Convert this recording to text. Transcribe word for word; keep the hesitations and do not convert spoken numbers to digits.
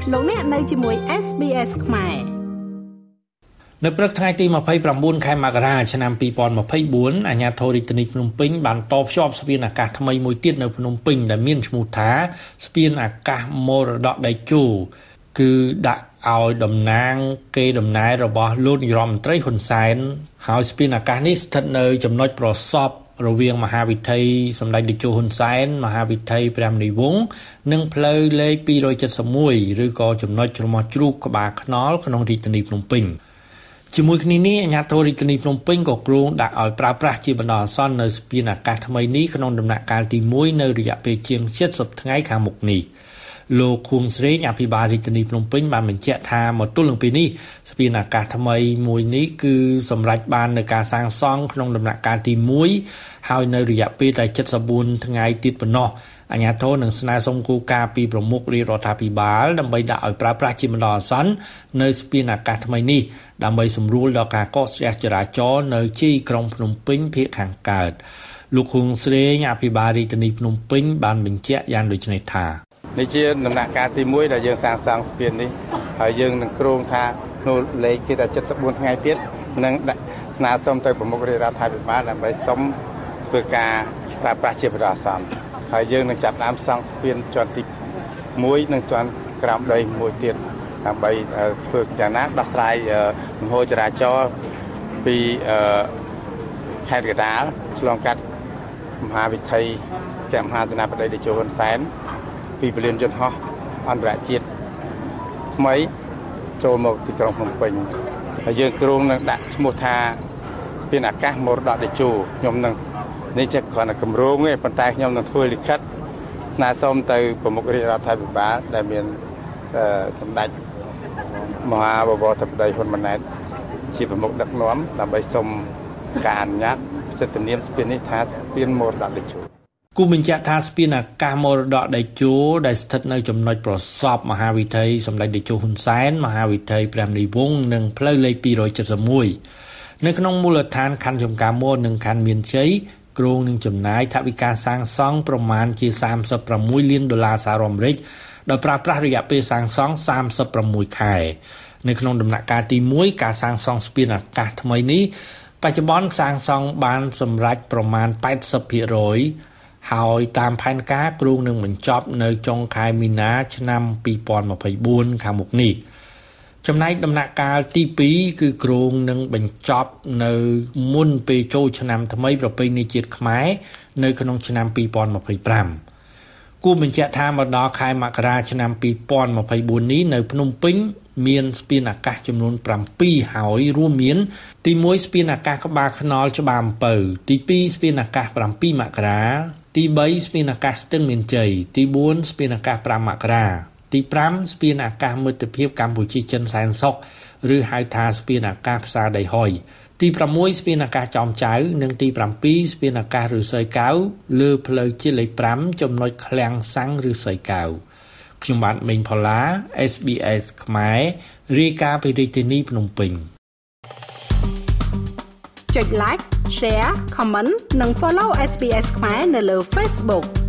លោកអ្នកនៅជាមួយ เอส บี เอส ខ្មែរនៅព្រឹកថ្ងៃទីยี่สิบเก้าខែមករាឆ្នាំยี่สิบยี่สิบสี่អាជ្ញាធររាជធានីភ្នំពេញបានតភ្ជាប់ស្ពានអាកាសថ្មីមួយទៀតនៅភ្នំពេញដែលមានឈ្មោះថាស្ពានអាកាសមរតកដៃគោគឺដាក់ឲ្យតំណាងគេដំណើររបស់លោកនាយរដ្ឋមន្ត្រីហ៊ុនសែនហើយស្ពានអាកាសនេះស្ថិតនៅចំណុចប្រសពរវាងមហាវិថីសម្ដេចតេជោហ៊ុនសែនមហាវិថីព្រះមនីវង្សនិងផ្លូវលេខtwo seventy-oneឬក៏ចំណុចច្រមុះជ្រូកក្បាលខ្នល់ក្នុងរាជធានីភ្នំពេញជាមួយគ្នានេះអាជ្ញាធររាជធានីភ្នំពេញក៏គ្រោងដាក់ឲ្យប្រើប្រាស់ជាបណ្ដោះអាសន្ននៅស្ពានអាកាសថ្មីនេះក្នុងដំណាក់កាលទីoneនៅរយៈពេលជាងseventyថ្ងៃខាងមុខនេះលោកខួងស្រេងអភិបាលរាជធានីភ្នំពេញបានបញ្ជាក់ថាមកទល់នឹងពេលនេះស្ពានអាកាសថ្មីមួយនេះគឺសម្រេចបាននៅការសាងសង់ក្នុងដំណាក់កាលទីoneហើយនៅរយៈពេលតែseventy-fourថ្ងៃទៀតប៉ុណ្ណោះអាជ្ញាធរនឹងស្នើសុំគោលការណ៍ពីប្រមុខរាជរដ្ឋាភិបាលដើម្បីដាក់ឲ្យប្រើប្រាស់ជាបណ្ដោះអាសន្ននៅស្ពានអាកាសថ្មីនេះដើម្បីសម្រួលដល់ការកកស្ទះចរាចរណ៍នៅទីក្រុងភ្នំពេញភាគខាងកើតលោកខួងស្រេងអភិបាលរាជធានីភ្នំពេញបានបញ្ជាក់យ៉ាងដូចនេះថានេះជាដំណាក់កាលទីoneដែលយើងសាងសង់ស្ពាននេះហើយយើងនឹងគ្រោងថានៅលេខគេថាseventy-fourថ្ងៃទៀតនឹងស្នើសុំទៅប្រមុខរាជរដ្ឋាភិបាលដើម្បីសុំធ្វើការប្រើប្រាស់ជាបណ្ដោះអាសន្នហើយយើងនឹងចាប់ផ្ដើមសង់ស្ពានជាន់ទីoneនិងជាន់ក្រោមដីមួយទៀតដើម្បីធ្វើយ៉ាងណាដោះស្រាយលំហូរចរាចរណ៍ពីខេត្តកណ្ដាលឆ្លងកាត់មហាវិថីជាមហាសេនាបតីតេជោហ៊ុនសែនពីពលានយន្តហោះអន្តរជាតិថ្មីចូលមកទីក្រុងភ្នំពេញហើយយើងគ្រោងនឹងដាក់ឈ្មោះថាស្ពានអាកាសមរតកតេជោខ្ញុំនឹងនេះជាគ្រាន់តែគម្រោងទេប៉ុន្តែខ្ញុំនឹងធ្វើលិខិតស្នើសុំទៅប្រមុខរាជរដ្ឋាភិបាលដែលមានសម្ដេចមហាបវរធិបតីហ៊ុនម៉ាណែតជាប្រមុខដឹកនាំដើម្បីសុំការអនុញ្ញាតសិទ្ធិនាមស្ពាននេះថាស្ពានមរតកតេជោគូបញ្ជាក់ថាស្ពានអាកាសមរតកតេជោដែលស្ថិតនៅចំណុចប្រសពមហាវិថីសម្ដេចតេជោហ៊ុនសែនមហាវិថីព្រះមនីវង្សនិងផ្លូវលេខtwo seventy-oneនៅក្នុងមូលដ្ឋានខណ្ឌចំការមននិងខណ្ឌមានជ័យគ្រោងនឹងចំណាយថវិកាសាងសង់ប្រមាណជាthirty-sixលានដុល្លារសហរដ្ឋអាមេរិកដោយប្រើប្រាស់រយៈពេលសាងសង់thirty-sixខែនៅក្នុងដំណាក់កាលទីoneការសាងសង់ស្ពានអាកាសថ្មីនេះបច្ចុប្បន្នសាងសង់បានសម្រេចប្រមាណeighty percentហើយតាមផែនការគ្រោងនឹងបញ្ចប់នៅចុងខែមីនាឆ្នាំtwenty twenty-fourខាងមុខនេះចំណែកដំណាក់កាលទីtwoគឺគ្រោងនឹងបញ្ចប់នៅមុនពេលចូលឆ្នាំថ្មីប្រពៃណីជាតិខ្មែរនៅក្នុងឆ្នាំtwenty twenty-fiveគួរបញ្ជាក់ថាមកដល់ខែមករាឆ្នាំtwenty twenty-fourនេះនៅភ្នំពេញមានស្ពានអាកាសចំនួនsevenហើយរួមមានទីoneស្ពានអាកាសក្បាលខ្នល់ច្បារអំពៅទីtwoស្ពានអាកាសsevenមករាទីthreeស្ពានអាកាសស្ទឹងមានជ័យទីfourស្ពានអាកាសfiveមករាទីfiveស្ពានអាកាសមិត្តភាពកម្ពុជាចិនសែនសុខឬហៅថាស្ពានអាកាសផ្សារដីហុយទីsixស្ពានអាកាសចំចៅនិងទីsevenស្ពានអាកាសឫស្សីកែវលើផ្លូវជាតិលេខfiveចំណុចឃ្លាំងសាំងឫស្សីកែវខ្ញុំបាទមេងផល្លា เอส บี เอส ខ្មែររាយការណ៍ពីរាជធានីភ្នំពេញចុច like share comment និង follow เอส บี เอส ខ្មែរនៅលើ Facebook